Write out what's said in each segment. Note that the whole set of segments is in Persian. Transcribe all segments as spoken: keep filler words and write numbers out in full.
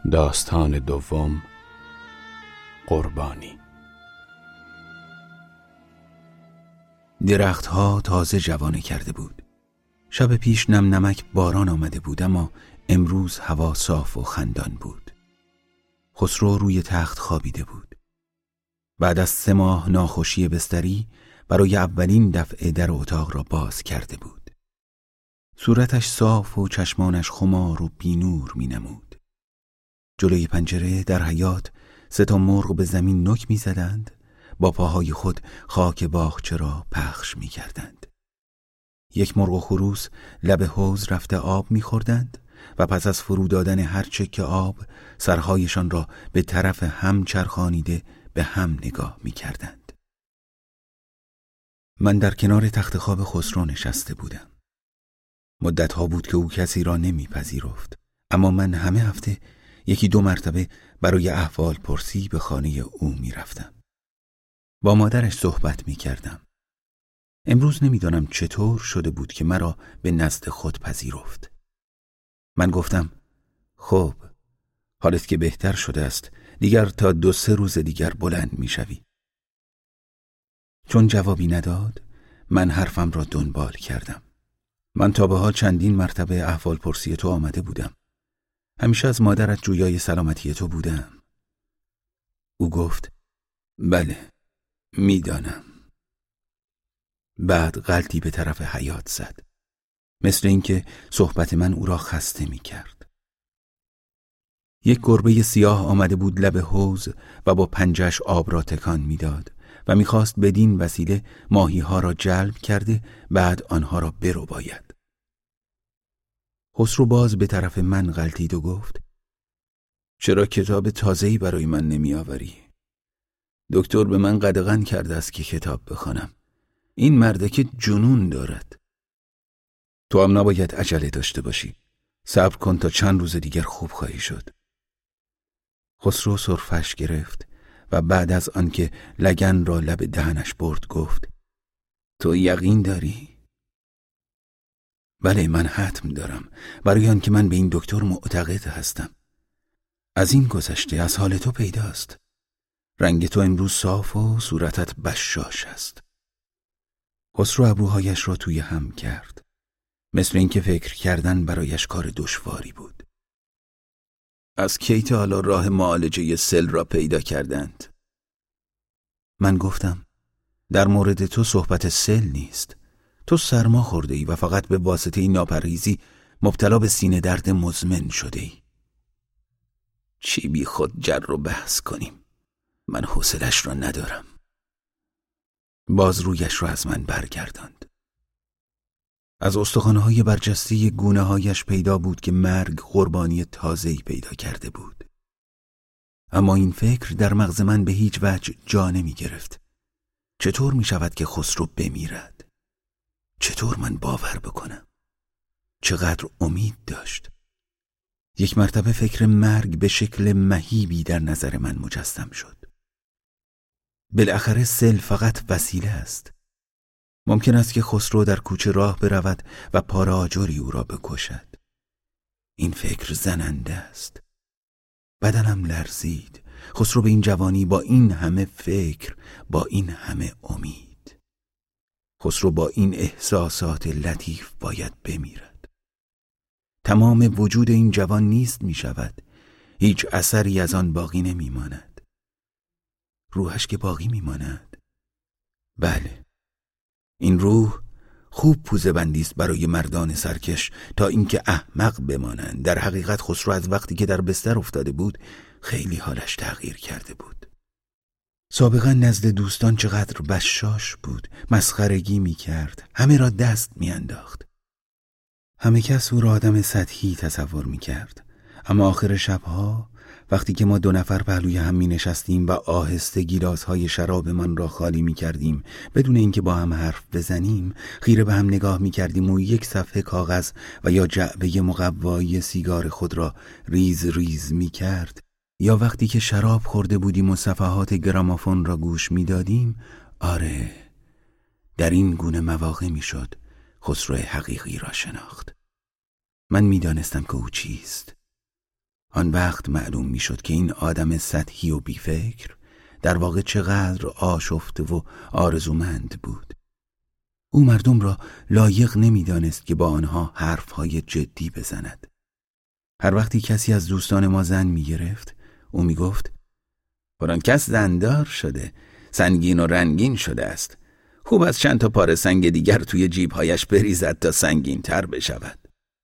داستان دوم، قربانی. درختها تازه جوانه کرده بود. شب پیش نم نمک باران آمده بود، اما امروز هوا صاف و خندان بود. خسرو روی تخت خوابیده بود. بعد از سه ماه ناخوشی بستری برای اولین دفعه در اتاق را باز کرده بود. صورتش صاف و چشمانش خمار و بینور می نمود. جلوی پنجره در حیاط سه تا مرغ به زمین نک می زدند، با پاهای خود خاک باغچه را پخش می کردند. یک مرغ و خروس لب حوض رفته آب می خوردند و پس از فرو دادن هر چکه آب سرهایشان را به طرف هم چرخانیده به هم نگاه می کردند. من در کنار تخت خواب خسرو نشسته بودم. مدتها بود که او کسی را نمی پذیرفت، اما من همه هفته یکی دو مرتبه برای احوال پرسی به خانه او می رفتم. با مادرش صحبت می کردم. امروز نمیدانم چطور شده بود که مرا به نزد خود پذیرفت. من گفتم خب، حالت که بهتر شده است، دیگر تا دو سه روز دیگر بلند می شوی. چون جوابی نداد، من حرفم را دنبال کردم. من تا به حال چندین مرتبه احوال پرسی تو آمده بودم. همیشه از مادرت جویای سلامتی تو بودم. او گفت بله، میدانم. بعد غلطی به طرف حیاط زد، مثل اینکه صحبت من او را خسته می کرد. یک گربه سیاه آمده بود لب حوض و با پنجه‌اش آب را تکان میداد و میخواست بدین وسیله ماهی ها را جلب کرده بعد آنها را برو باید. خسرو باز به طرف من غلطید و گفت چرا کتاب تازه‌ای برای من نمی آوری؟ دکتر به من قدغن کرده است که کتاب بخوانم. این مرده که جنون دارد. تو هم نباید عجله داشته باشی. صبر کن تا چند روز دیگر خوب خواهی شد. خسرو سرفش گرفت و بعد از آنکه لگن را لب دهنش برد گفت تو یقین داری؟ بله، من حتم دارم، برای آنکه من به این دکتر معتقد هستم. از این گذشته از حال تو پیداست. رنگ تو امروز صاف و صورتت بشاش است. خسرو ابروهایش را توی هم کرد، مثل اینکه فکر کردن برایش کار دشواری بود. از کی تا حالا راه معالجه سل را پیدا کردند؟ من گفتم در مورد تو صحبت سل نیست. تو سرما خورده ای و فقط به واسطه این ناپرهیزی مبتلا به سینه درد مزمن شده ای. چی بی خود جر رو بحث کنیم؟ من حوصله‌اش را ندارم. باز رویش را از من برگرداند. از استخوان‌های برجسته گونه‌هایش پیدا بود که مرگ قربانی تازه‌ای پیدا کرده بود. اما این فکر در مغز من به هیچ وجه جا نمی گرفت. چطور می شود که خسرو بمیرد؟ چطور من باور بکنم؟ چقدر امید داشت. یک مرتبه فکر مرگ به شکل مهیبی در نظر من مجسم شد. بالاخره سل فقط وسیله است. ممکن است که خسرو در کوچه راه برود و پاره آجری او را بکشد. این فکر زننده است. بدنم لرزید. خسرو به این جوانی با این همه فکر، با این همه امید، خسرو با این احساسات لطیف باید بمیرد. تمام وجود این جوان نیست می شود. هیچ اثری از آن باقی نمی ماند. روحش که باقی می ماند. بله، این روح خوب پوزه بندی است برای مردان سرکش تا اینکه احمق بمانند. در حقیقت خسرو از وقتی که در بستر افتاده بود خیلی حالش تغییر کرده بود. سابقا نزد دوستان چقدر بشاش بود، مسخرگی می کرد، همه را دست می انداخت. همه کس او را آدم سطحی تصور می کرد. اما آخر شبها وقتی که ما دو نفر پهلوی هم می نشستیم و آهسته گیلاس‌های شراب من را خالی می کردیم بدون اینکه با هم حرف بزنیم، خیره به هم نگاه می کردیم و یک صفحه کاغذ و یا جعبه مقوایی سیگار خود را ریز ریز می کرد، یا وقتی که شراب خورده بودیم و صفحات گرامافون را گوش می دادیم، آره، در این گونه مواقع می شد خسرو حقیقی را شناخت. من می دانستم که او چیست. آن وقت معلوم میشد که این آدم سطحی و بیفکر در واقع چقدر آشفته و آرزومند بود. او مردم را لایق نمیدانست که با آنها حرفهای جدی بزند. هر وقتی کسی از دوستان ما زن می گرفت، او می گفت فلان کس زندار شده، سنگین و رنگین شده است. خوب از چند تا پاره سنگ دیگر توی جیبهایش بریزد تا سنگین تر بشود.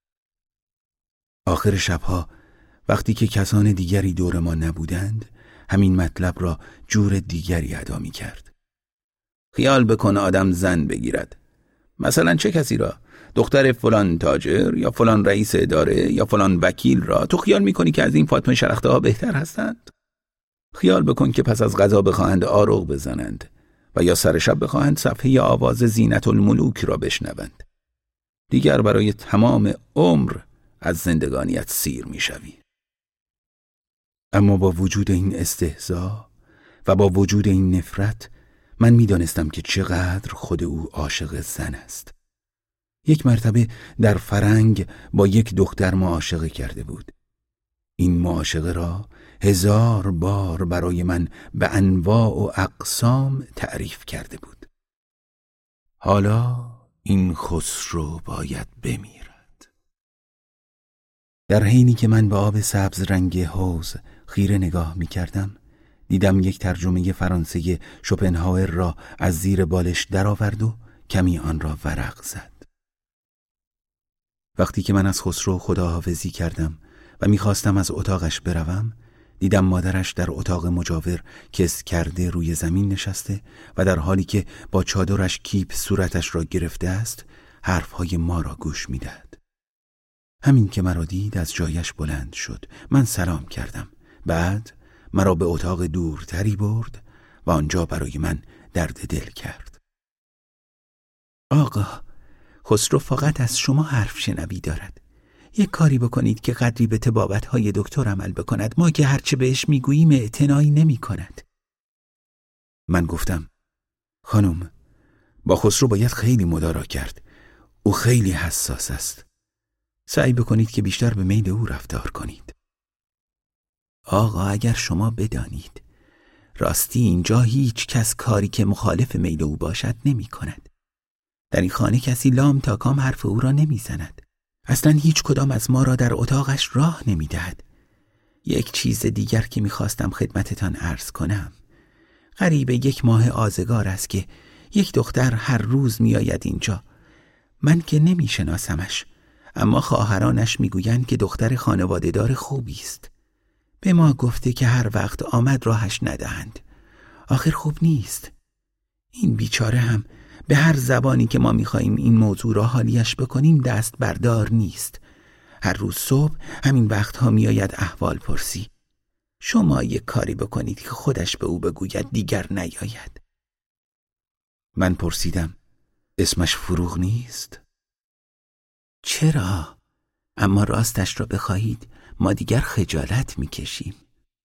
آخر شبها وقتی که کسان دیگری دور ما نبودند، همین مطلب را جور دیگری ادا می کرد. خیال بکن آدم زن بگیرد. مثلا چه کسی را؟ دختر فلان تاجر یا فلان رئیس اداره یا فلان وکیل را. تو خیال میکنی که از این فاطمه شلخته ها بهتر هستند؟ خیال بکن که پس از غذا بخواهند آروغ بزنند و یا سر شب بخواهند صفحه آواز زینت الملوک را بشنوند. دیگر برای تمام عمر از زندگانیت سیر میشوی. اما با وجود این استهزا و با وجود این نفرت، من میدانستم که چقدر خود او عاشق زن است. یک مرتبه در فرنگ با یک دختر معاشقه کرده بود. این معاشقه را هزار بار برای من به انواع و اقسام تعریف کرده بود. حالا این خسرو باید بمیرد. در حینی که من به آب سبز رنگ حوض خیره نگاه می کردم، دیدم یک ترجمه فرانسه شوپنهاور را از زیر بالش درآورد و کمی آن را ورق زد. وقتی که من از خسرو خداحافظی کردم و میخواستم از اتاقش بروم، دیدم مادرش در اتاق مجاور کس کرده روی زمین نشسته و در حالی که با چادرش کیپ صورتش را گرفته است، حرفهای ما را گوش میدهد. همین که مرا دید از جایش بلند شد. من سلام کردم. بعد مرا به اتاق دورتری برد و آنجا برای من درد دل کرد. آقا، خسرو فقط از شما حرف شنوی دارد. یک کاری بکنید که قدری به طبابت‌های دکتر عمل بکند. ما که هرچه بهش میگوییم اعتنایی نمی کند. من گفتم خانم، با خسرو باید خیلی مدارا کرد. او خیلی حساس است. سعی بکنید که بیشتر به میل او رفتار کنید. آقا، اگر شما بدانید راستی اینجا هیچ کس کاری که مخالف میل او باشد نمی کند. در این خانه کسی لام تا کام حرف او را نمی زند. اصلا هیچ کدام از ما را در اتاقش راه نمی دهد. یک چیز دیگر که می خواستم خدمتتان عرض کنم. قریب یک ماه آزگار است که یک دختر هر روز می آید اینجا. من که نمی شناسمش، اما خواهرانش می گویند که دختر خانواده‌دار خوبی است. به ما گفته که هر وقت آمد راهش ندهند. آخر خوب نیست. این بیچاره هم به هر زبانی که ما می‌خواهیم این موضوع را حالیش بکنیم دست بردار نیست. هر روز صبح همین وقتها میآید احوال پرسی. شما یک کاری بکنید که خودش به او بگوید دیگر نیاید. من پرسیدم اسمش فروغ نیست؟ چرا؟ اما راستش را بخواهید ما دیگر خجالت میکشیم.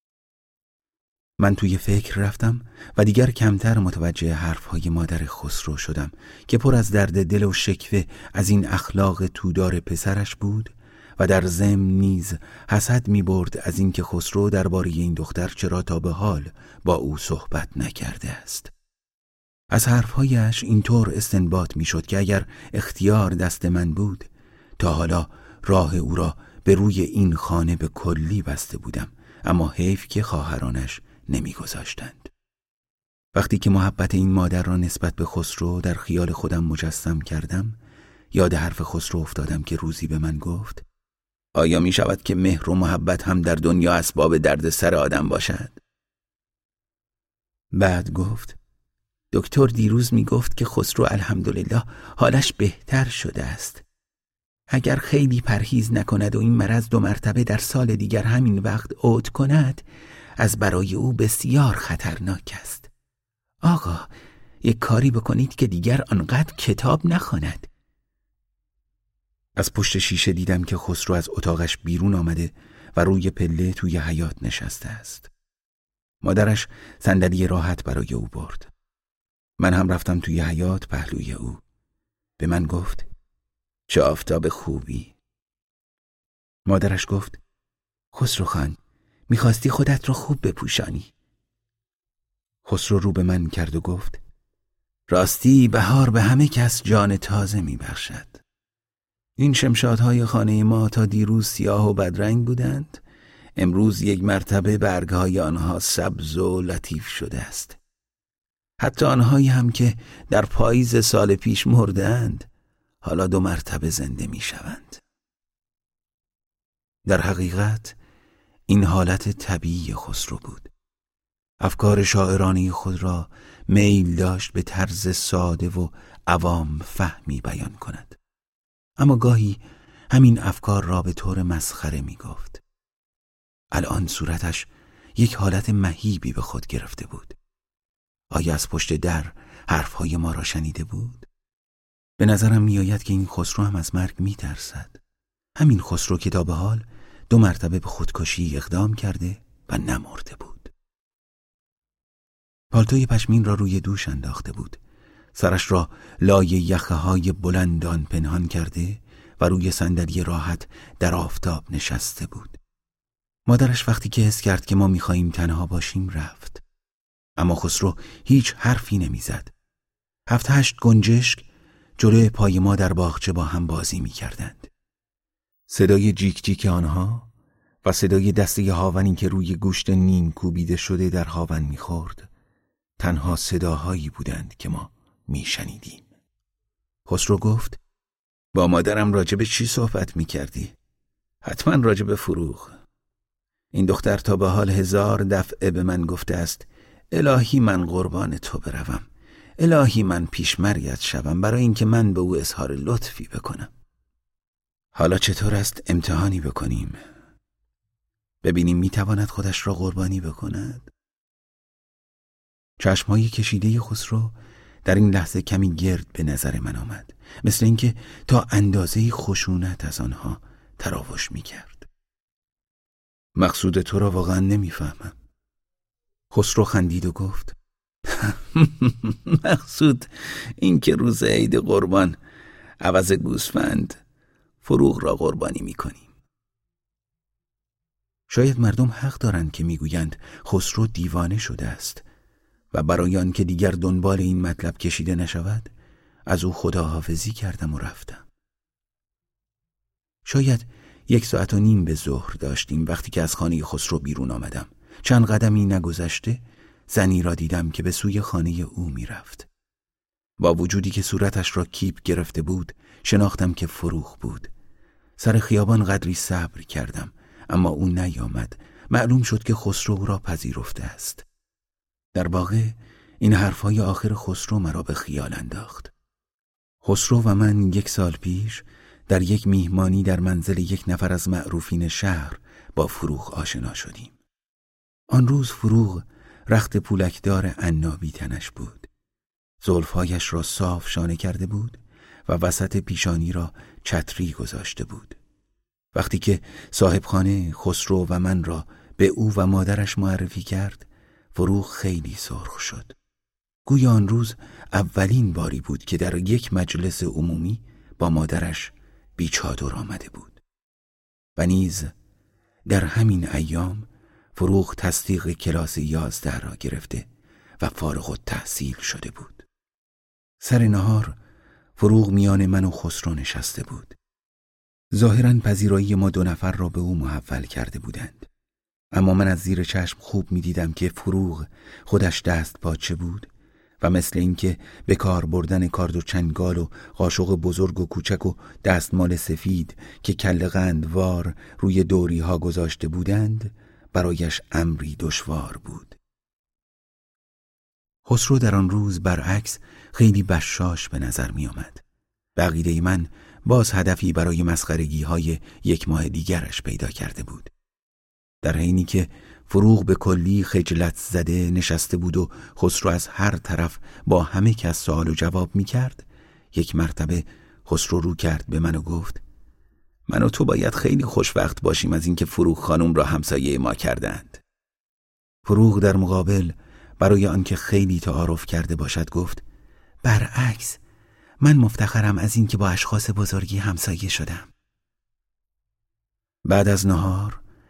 من توی فکر رفتم و دیگر کمتر متوجه حرفهای مادر خسرو شدم که پر از درد دل و شکوه از این اخلاق تودار پسرش بود و در ضمن نیز حسد می‌برد از اینکه خسرو درباره این دختر چرا تا به حال با او صحبت نکرده است. از حرفهایش اینطور استنباط می‌شد که اگر اختیار دست من بود تا حالا راه او را به روی این خانه به کلی بسته بودم، اما حیف که خواهرانش نمی‌گذاشتند. وقتی که محبت این مادر را نسبت به خسرو در خیال خودم مجسم کردم، یاد حرف خسرو افتادم که روزی به من گفت آیا می شود که مهر و محبت هم در دنیا اسباب درد سر آدم باشد؟ بعد گفت دکتر دیروز می گفت که خسرو الحمدلله حالش بهتر شده است. اگر خیلی پرهیز نکند و این مرض دو مرتبه در سال دیگر همین وقت عود کند، از برای او بسیار خطرناک است. آقا، یک کاری بکنید که دیگر آنقدر کتاب نخواند. از پشت شیشه دیدم که خسرو از اتاقش بیرون آمده و روی پله توی حیاط نشسته است. مادرش صندلی راحت برای او برد. من هم رفتم توی حیاط پهلوی او. به من گفت چه آفتاب خوبی. مادرش گفت خسرو خان، میخواستی خودت رو خوب بپوشانی. خسرو رو به من کرد و گفت: راستی بهار به همه کس جان تازه میبخشد. این شمشادهای خانه ما تا دیروز سیاه و بدرنگ بودند، امروز یک مرتبه برگهای آنها سبز و لطیف شده است. حتی آنهایی هم که در پاییز سال پیش مردند حالا دو مرتبه زنده می شوند. در حقیقت این حالت طبیعی خسرو بود. افکار شاعرانه خود را میل داشت به طرز ساده و عوام فهمی بیان کند، اما گاهی همین افکار را به طور مسخره می گفت. الان صورتش یک حالت مهیبی به خود گرفته بود. آیا از پشت در حرفهای ما را شنیده بود؟ به نظرم می آید که این خسرو هم از مرگ می ترسد. همین خسرو که تا به حال دو مرتبه به خودکشی اقدام کرده و نمرده بود. پالتوی پشمین را روی دوش انداخته بود. سرش را لای یخه های بلند آن پنهان کرده و روی صندلی راحت در آفتاب نشسته بود. مادرش وقتی که حس کرد که ما می‌خواهیم تنها باشیم رفت. اما خسرو هیچ حرفی نمی‌زد. هفت هشت گنجشک جلوی پای ما در باغچه با هم بازی می‌کردند. صدای جیک جیک آنها و صدای دسته هاونی که روی گوشت نیم کوبیده شده در هاون می‌خورد تنها صداهایی بودند که ما می‌شنیدیم. خسرو گفت: با مادرم راجع به چی صحبت می‌کردی؟ حتما راجع به فروغ. این دختر تا به حال هزار دفعه به من گفته است الهی من قربان تو بروم، الهی من پیشمرگت شوم برای اینکه من به او اظهار لطفی بکنم. حالا چطور است امتحانی بکنیم؟ ببینیم میتواند خودش را قربانی بکند؟ چشمهای کشیده خسرو در این لحظه کمی گرد به نظر من آمد، مثل اینکه تا اندازه خشونت از آنها تراوش میکرد. مقصود تو را واقعا نمیفهمم. خسرو خندید و گفت: مقصود این که روز عید قربان عوض گوسفند فروغ را قربانی میکنیم. شاید مردم حق دارند که میگویند خسرو دیوانه شده است و برای آن که دیگر دنبال این مطلب کشیده نشود از او خداحافظی کردم و رفتم. شاید یک ساعت و نیم به ظهر داشتیم وقتی که از خانه خسرو بیرون آمدم. چند قدمی نگذشته زنی را دیدم که به سوی خانه او می رفت. با وجودی که صورتش را کیپ گرفته بود شناختم که فروغ بود. سر خیابان قدری صبر کردم اما او نیامد. معلوم شد که خسرو او را پذیرفته است. در واقع این حرفهای آخر خسرو مرا به خیال انداخت. خسرو و من یک سال پیش در یک میهمانی در منزل یک نفر از معروفین شهر با فروغ آشنا شدیم. آن روز فروغ رخت پولکدار عنابی تنش بود. زلفهایش را صاف شانه کرده بود و وسط پیشانی را چتری گذاشته بود. وقتی که صاحب خانه خسرو و من را به او و مادرش معرفی کرد فروغ خیلی سرخ شد. گویا آن روز اولین باری بود که در یک مجلس عمومی با مادرش بی چادر آمده بود. و نیز در همین ایام فروغ تصدیق کلاس یازده را گرفته و فارغ التحصیل شده بود. سر نهار فروغ میان من و خسرو نشسته بود. ظاهراً پذیرایی ما دو نفر را به او محول کرده بودند، اما من از زیر چشم خوب می دیدم که فروغ خودش دست پاچه بود و مثل اینکه به کار بردن کارد و چنگال و قاشق بزرگ و کوچک و دستمال سفید که کله قندوار روی دوری ها گذاشته بودند برایش امری دشوار بود. خسرو در آن روز برعکس خیلی بشاش به نظر می آمد. به عقیده من باز هدفی برای مسخرگی های یک ماه دیگرش پیدا کرده بود. در حینی که فروغ به کلی خجلت زده نشسته بود و خسرو از هر طرف با همه کس سوال و جواب می کرد، یک مرتبه خسرو رو کرد به من و گفت: من و تو باید خیلی خوشوقت باشیم از اینکه فروغ خانم را همسایه ما کردند. فروغ در مقابل برای آنکه خیلی تعارف کرده باشد گفت: برعکس، من مفتخرم از اینکه با اشخاص بزرگی همسایه شدم. بعد از نهار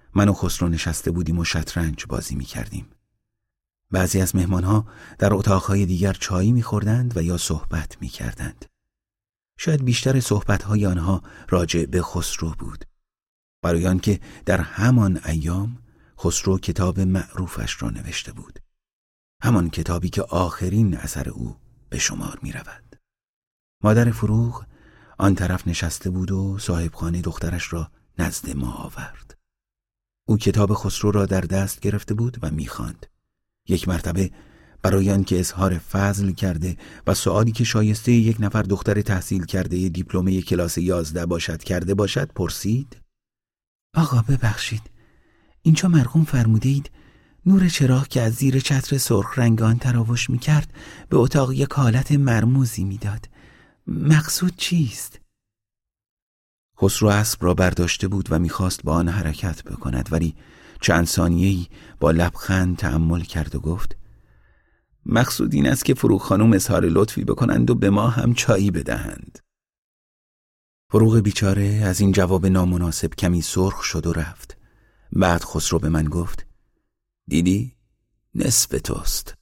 من و خسرو نشسته بودیم و شطرنج بازی می کردیم. بعضی از مهمانها در اتاقهای دیگر چایی می خوردند و یا صحبت می کردند. شاید بیشتر صحبتهای آنها راجع به خسرو بود، برای آنکه در همان ایام خسرو کتاب معروفش را نوشته بود، همان کتابی که آخرین اثر او به شمار می رود. مادر فروغ آن طرف نشسته بود و صاحبخانه دخترش را نزد ما آورد. او کتاب خسرو را در دست گرفته بود و می خواند. یک مرتبه برای آنکه اظهار فضل کرده و سؤالی که شایسته یک نفر دختر تحصیل کرده دیپلم کلاس یازده باشد کرده باشد پرسید: آقا ببخشید، اینجا مرقوم فرموده اید نور چراغ که از زیر چتر سرخ رنگان تراوش می کرد به اتاق یک حالت مرموزی می داد. مقصود چیست؟ خسرو اسب را برداشته بود و میخواست با آن حرکت بکند، ولی چند ثانیه‌ای با لبخند تأمل کرد و گفت: مقصود این است که فروغ خانم اظهار لطفی بکنند و به ما هم چایی بدهند. فروغ بیچاره از این جواب نامناسب کمی سرخ شد و رفت. بعد خسرو به من گفت: دیدی؟ نصف توست.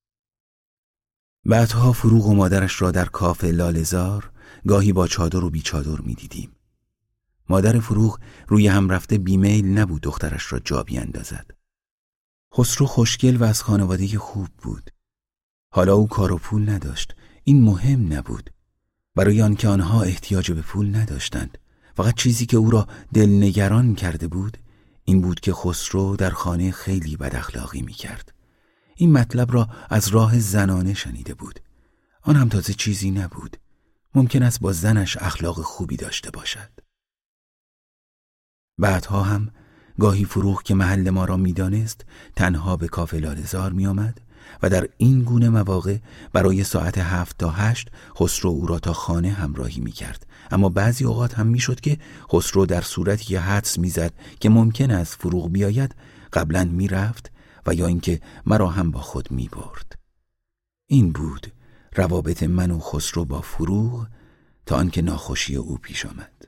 بعدها فروغ و مادرش را در کافه لاله‌زار گاهی با چادر و بی چادر می دیدیم. مادر فروغ روی هم رفته بیمیل نبود دخترش را جا بیاندازد. خسرو خوشگل و از خانواده خوب بود. حالا او کار و پول نداشت. این مهم نبود. برای آنکه آنها احتیاج به پول نداشتند. فقط چیزی که او را دلنگران کرده بود این بود که خسرو در خانه خیلی بد اخلاقی می کرد. این مطلب را از راه زنانه شنیده بود. آن هم تازه چیزی نبود. ممکن است با زنش اخلاق خوبی داشته باشد. بعدها هم گاهی فروغ که محل ما را می دانست تنها به کافه لاله‌زار می آمد و در این گونه مواقع برای ساعت هفت تا هشت خسرو او را تا خانه همراهی می کرد. اما بعضی اوقات هم می شد که خسرو در صورتی که حدس می زد که ممکن است فروغ بیاید قبلا می رفت و یا اینکه مرا هم با خود می برد. این بود روابط من و خسرو با فروغ تا آنکه ناخوشی او پیش آمد.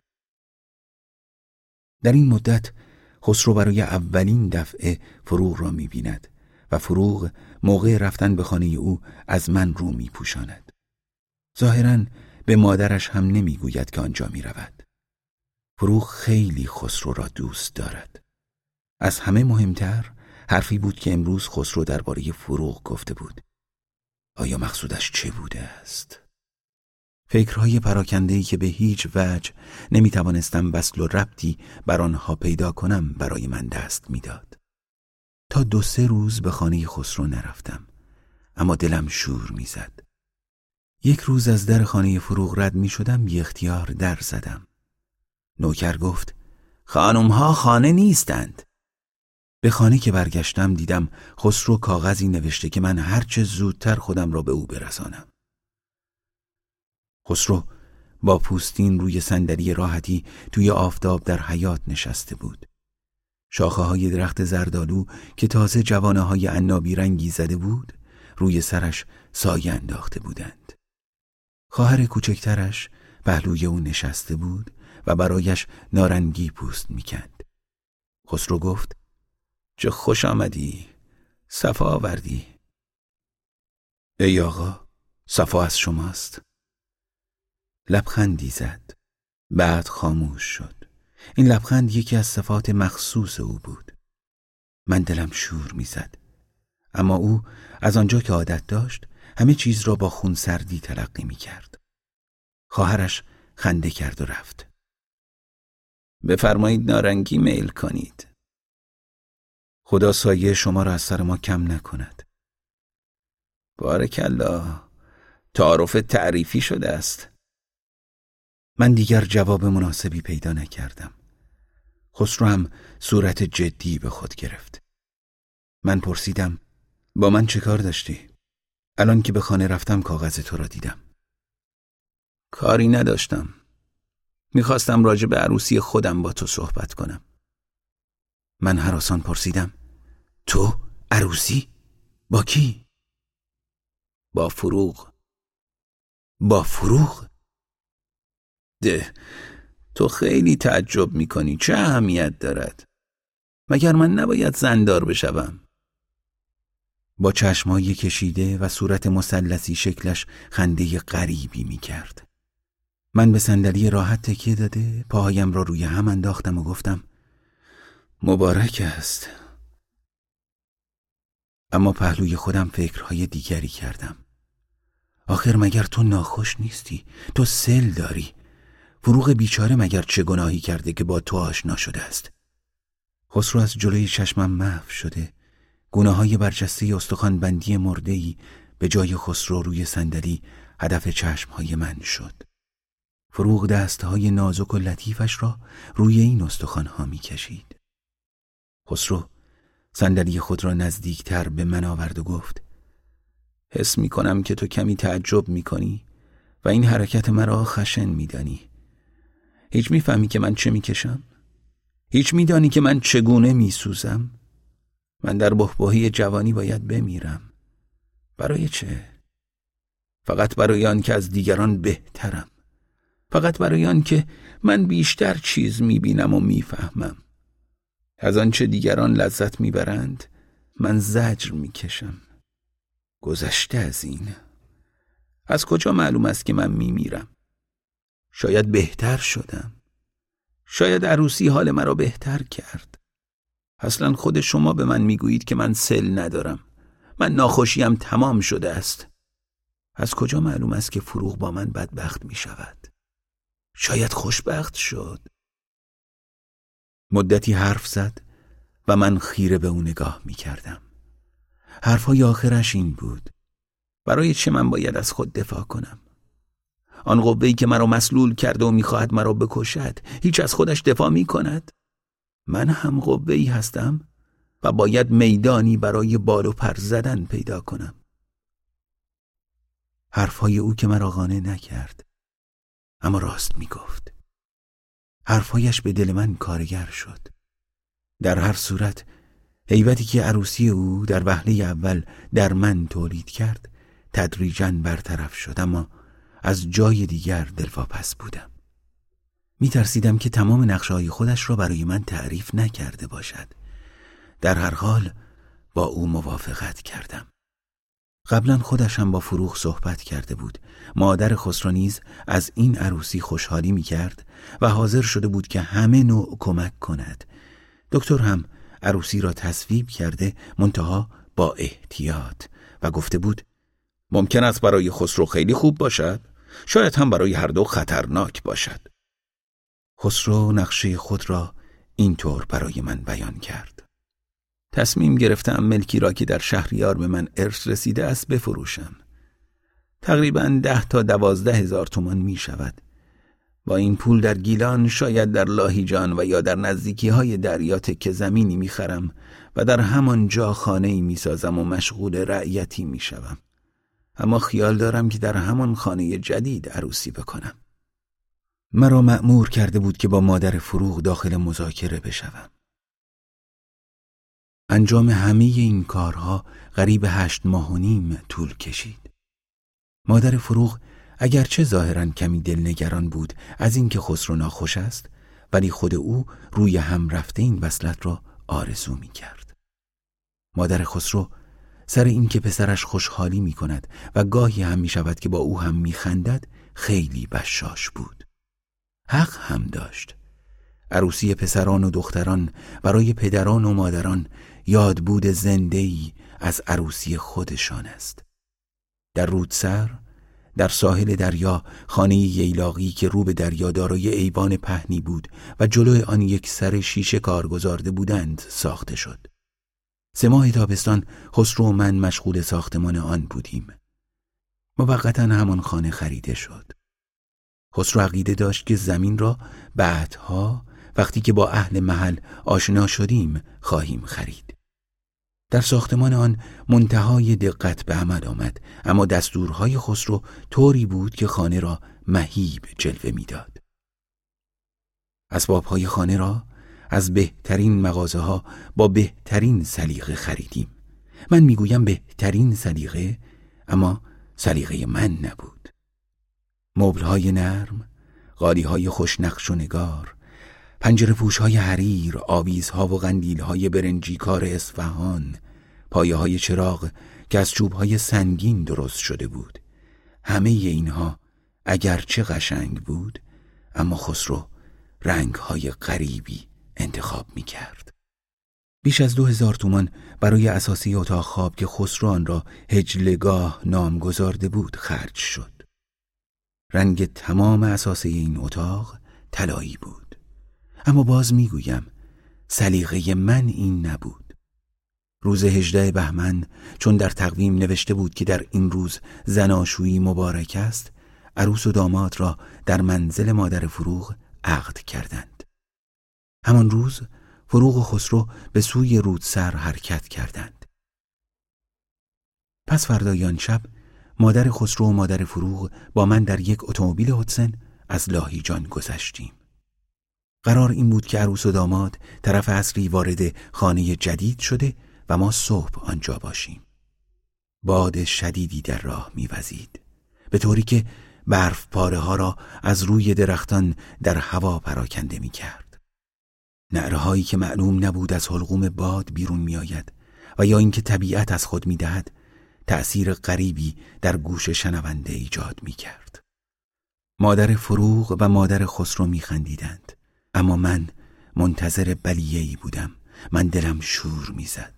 در این مدت خسرو برای اولین دفعه فروغ را می بیند و فروغ موقع رفتن به خانه او از من رو می پوشاند. ظاهراً به مادرش هم نمی گوید که آنجا می رود. فروغ خیلی خسرو را دوست دارد. از همه مهمتر حرفی بود که امروز خسرو درباره فروغ گفته بود. آیا مقصودش چه بوده است؟ فکرهای پراکنده‌ای که به هیچ وجه نمی توانستم وصل و ربطی بر آنها پیدا کنم برای من دست می داد. تا دو سه روز به خانه خسرو نرفتم، اما دلم شور می زد. یک روز از در خانه فروغ رد می شدم، بی اختیار در زدم. نوکر گفت: خانمها خانه نیستند. به خانه که برگشتم دیدم خسرو کاغذی نوشته که من هرچه زودتر خودم را به او برسانم. خسرو با پوستین روی صندلی راحتی توی آفتاب در حیاط نشسته بود. شاخه های درخت زردالو که تازه جوانه های عنابی رنگی زده بود روی سرش سایه انداخته بودند. خواهر کوچکترش پهلوی او نشسته بود و برایش نارنگی پوست میکند. خسرو گفت: چه خوش آمدی، صفا آوردی. ای آقا، صفا از شماست. لبخندی زد، بعد خاموش شد. این لبخند یکی از صفات مخصوص او بود. من دلم شور میزد، اما او از آنجا که عادت داشت همه چیز را با خونسردی تلقی میکرد. خواهرش خنده کرد و رفت. بفرمایید نارنگی میل کنید. خدا سایه شما را از سر ما کم نکند. بارکالله، تعارف تعریفی شده است. من دیگر جواب مناسبی پیدا نکردم. خسرو هم صورت جدی به خود گرفت. من پرسیدم: با من چه کار داشتی؟ الان که به خانه رفتم کاغذ تو را دیدم. کاری نداشتم. میخواستم راجع به عروسی خودم با تو صحبت کنم. من هراسان پرسیدم: تو عروسی؟ با کی؟ با فروغ. با فروغ؟ ده، تو خیلی تعجب میکنی. چه اهمیت دارد؟ مگر من نباید زندار بشوم؟ با چشمای کشیده و صورت مثلثی شکلش خنده غریبی می کرد. من به صندلی راحت تکیه داده پاهایم را روی هم انداختم و گفتم مبارک است. اما پهلوی خودم فکرهای دیگری کردم. آخر مگر تو ناخوش نیستی؟ تو سل داری. فروغ بیچاره مگر چه گناهی کرده که با تو آشنا شده است؟ خسرو از جلوی چشمم محو شده. گونه‌های برجسته استخوان بندی مرده‌ای به جای خسرو روی صندلی هدف چشمهای من شد. فروغ دستهای نازک و لطیفش را روی این استخوان‌ها می‌کشید. خسرو صندلی خود را نزدیکتر به من آورد و گفت حس می‌کنم که تو کمی تعجب می‌کنی و این حرکت مرا خشن می‌دانی. هیچ می‌فهمی که من چه می‌کشم؟ هیچ می‌دانی که من چگونه می‌سوزم؟ من در بحبوحی جوانی باید بمیرم. برای چه؟ فقط برای آن که از دیگران بهترم. فقط برای آن که من بیشتر چیز میبینم و میفهمم. از آنچه دیگران لذت میبرند من زجر میکشم. گذشته از این. از کجا معلوم است که من میمیرم؟ شاید بهتر شدم. شاید عروسی حال مرا بهتر کرد. اصلا خود شما به من میگویید که من سل ندارم. من ناخوشیم تمام شده است. از کجا معلوم است که فروغ با من بدبخت می شود؟ شاید خوشبخت شد. مدتی حرف زد و من خیره به او نگاه می کردم. حرفهای آخرش این بود: برای چه من باید از خود دفاع کنم؟ آن قوه‌ای که مرا مسلول کرده و می‌خواهد مرا بکشد هیچ از خودش دفاع می‌کند؟ من هم قوه‌ای هستم و باید میدانی برای بال و پر زدن پیدا کنم. حرفهای او که مرا قانع نکرد، اما راست می‌گفت. حرفهایش به دل من کارگر شد. در هر صورت هیبتی که عروسی او در وهله اول در من تولید کرد تدریجاً برطرف شد، اما از جای دیگر دلواپس بودم. می ترسیدم که تمام نقشه‌های خودش را برای من تعریف نکرده باشد. در هر حال با او موافقت کردم. قبلا خودش هم با فروغ صحبت کرده بود. مادر خسرو نیز از این عروسی خوشحالی می کرد و حاضر شده بود که همه نوع کمک کند. دکتر هم عروسی را تصویب کرده، منتها با احتیاط، و گفته بود ممکن است برای خسرو خیلی خوب باشد، شاید هم برای هر دو خطرناک باشد. خسرو نقشه خود را اینطور برای من بیان کرد: تصمیم گرفتم ملکی را که در شهریار به من ارث رسیده است بفروشم. تقریباً ده تا دوازده هزار تومان می شود. با این پول در گیلان، شاید در لاهیجان و یا در نزدیکی های دریا تکه زمینی می خرم و در همان جا خانه‌ای می سازم و مشغول رعیتی می شوم. اما خیال دارم که در همان خانه جدید عروسی بکنم. مرا مأمور کرده بود که با مادر فروغ داخل مذاکره بشوم. انجام همه این کارها قریب هشت ماه و نیم طول کشید. مادر فروغ اگرچه ظاهراً کمی دلنگران بود از اینکه خسرو ناخوش است، ولی خود او روی هم رفته این وصلت را آرزو می کرد. مادر خسرو سر این که پسرش خوشحالی می کند و گاهی هم می شود که با او هم می خندد خیلی بشاش بود. حق هم داشت. عروسی پسران و دختران برای پدران و مادران یادبود زنده‌ای از عروسی خودشان است. در رودسر، در ساحل دریا، خانه ییلاقی که رو به دریا دارای ایوان پهنی بود و جلوی آن یک سر شیشه کار گذارده بودند ساخته شد. سه ماه تابستان خسرو و من مشغول ساختمان آن بودیم. موقتاً همان خانه خریده شد. خسرو عقیده داشت که زمین را بعدها وقتی که با اهل محل آشنا شدیم خواهیم خرید. در ساختمان آن منتهای دقت به عمل آمد، اما دستورهای خسرو طوری بود که خانه را مهیب جلوه میداد. اسبابهای خانه را از بهترین مغازه ها با بهترین سلیقه خریدیم. من میگویم بهترین سلیقه، اما سلیقه من نبود. مبلهای نرم، قالیهای خوش نقش و نگار، پنجره پوش‌های حریر، آویزها و قندیل‌های برنجی کار اصفهان، پایه‌های چراغ که از چوب‌های سنگین درست شده بود. همه اینها اگرچه قشنگ بود، اما خسرو رنگ‌های غریبی انتخاب می‌کرد. بیش از دو هزار تومان برای اساسی اتاق خواب که خسرو آن را هجلگاه نام گذارده بود خرج شد. رنگ تمام اساسی این اتاق طلایی بود. اما باز میگویم سلیقه من این نبود. روز هجده بهمن، چون در تقویم نوشته بود که در این روز زناشویی مبارک است، عروس و داماد را در منزل مادر فروغ عقد کردند. همان روز فروغ و خسرو به سوی رودسر حرکت کردند. پس فردای آن شب مادر خسرو و مادر فروغ با من در یک اتومبیل هدسن از لاهیجان گذشتیم. قرار این بود که عروس و داماد طرف عصری وارد خانه جدید شده و ما صبح آنجا باشیم. باد شدیدی در راه می‌وزید، به طوری که برف پاره ها را از روی درختان در هوا پراکنده می‌کرد. نعره هایی که معلوم نبود از حلقوم باد بیرون می‌آید و یا اینکه طبیعت از خود می‌دهد، تأثیر غریبی در گوش شنونده ایجاد می‌کرد. مادر فروغ و مادر خسرو می‌خندیدند، اما من منتظر بلیه‌ای بودم. من دلم شور می‌زد.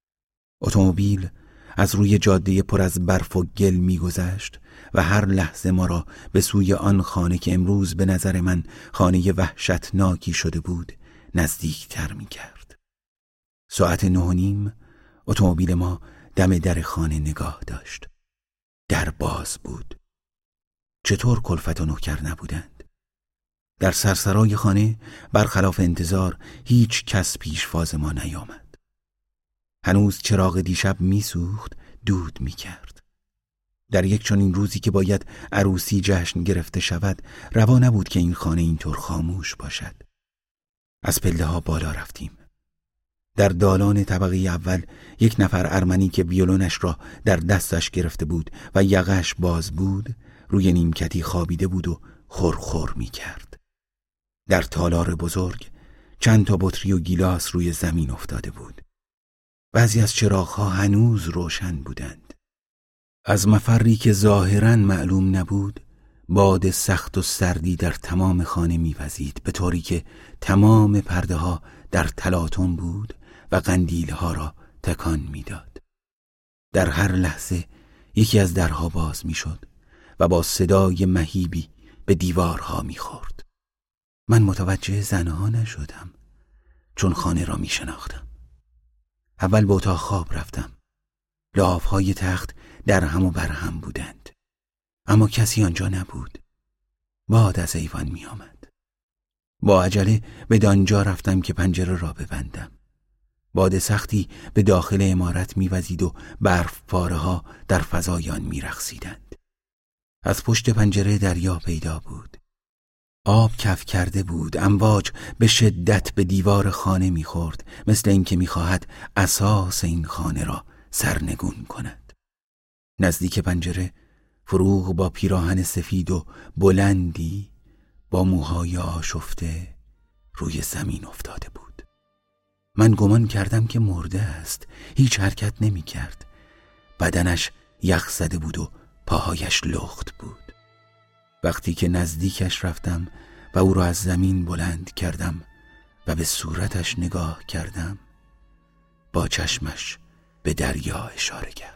اتومبیل از روی جاده پر از برف و گل می‌گذشت و هر لحظه ما را به سوی آن خانه که امروز به نظر من خانه وحشتناکی شده بود نزدیکتر می‌کرد. ساعت نه و نیم اتومبیل ما دم در خانه نگاه داشت. در باز بود. چطور کلفت و نوکر نبودند؟ در سرسرای خانه برخلاف انتظار هیچ کس پیشواز ما نیامد. هنوز چراغ دیشب میسوخت، دود میکرد. در یک چنین روزی که باید عروسی جشن گرفته شود، روا نبود که این خانه اینطور خاموش باشد. از پله ها بالا رفتیم. در دالان طبقه اول یک نفر ارمنی که ویولونش را در دستش گرفته بود و یقه‌اش باز بود، روی نیمکتی خوابیده بود و خورخور میکرد. در تالار بزرگ چند تا بطری و گیلاس روی زمین افتاده بود. بعضی از چراغ‌ها هنوز روشن بودند. از مفری که ظاهراً معلوم نبود، باد سخت و سردی در تمام خانه می‌وزید، به طوری که تمام پرده‌ها در تلاطم بود و قندیل‌ها را تکان می‌داد. در هر لحظه یکی از درها باز می‌شد و با صدای مهیبی به دیوارها می‌خورد. من متوجه زنها نشدم، چون خانه را می‌شناختم. اول به اتاق خواب رفتم. لحاف‌های تخت در هم و بر هم بودند، اما کسی آنجا نبود. باد از ایوان می آمد. با عجله به دانجا رفتم که پنجره را ببندم. باد سختی به داخل عمارت می وزید و برف پاره ها در فضای آن می رقصیدند. از پشت پنجره دریا پیدا بود. آب کف کرده بود. امواج به شدت به دیوار خانه می خورد، مثل اینکه می خواهد اساس این خانه را سرنگون کند. نزدیک پنجره فروغ با پیراهن سفید و بلندی با موهای آشفته روی زمین افتاده بود. من گمان کردم که مرده است. هیچ حرکت نمی کرد. بدنش یخ زده بود و پاهایش لخت بود. وقتی که نزدیکش رفتم و او را از زمین بلند کردم و به صورتش نگاه کردم، با چشمش به دریا اشاره کرد.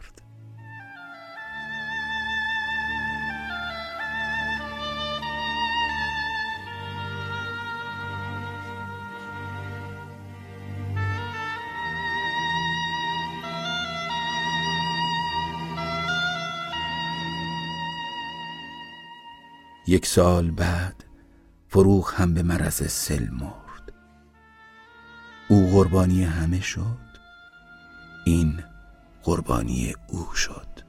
یک سال بعد فروغ هم به مرض سل مرد. او قربانی همه شد، این قربانی او شد.